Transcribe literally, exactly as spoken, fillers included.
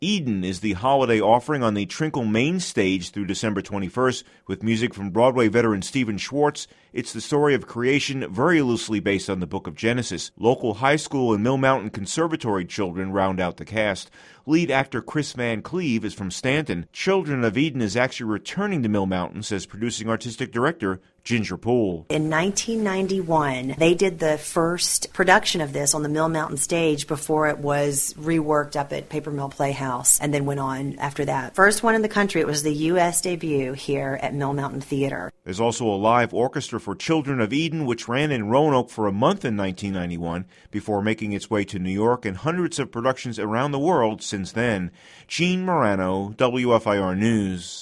Eden is the holiday offering on the Trinkle main stage through December twenty-first with music from Broadway veteran Stephen Schwartz. It's the story of creation, very loosely based on the book of Genesis. Local high school and Mill Mountain Conservatory children round out the cast. Lead actor Chris Van Cleve is from Stanton. Children of Eden is actually returning to Mill Mountain, says producing artistic director Ginger Poole. In nineteen ninety-one, they did the first production of this on the Mill Mountain stage before it was reworked up at Paper Mill Playhouse, and then went on after that. First one in the country. It was the U S debut here at Mill Mountain Theater. There's also a live orchestra for Children of Eden, which ran in Roanoke for a month in nineteen ninety-one before making its way to New York and hundreds of productions around the world since then. Gene Marano, W F I R News.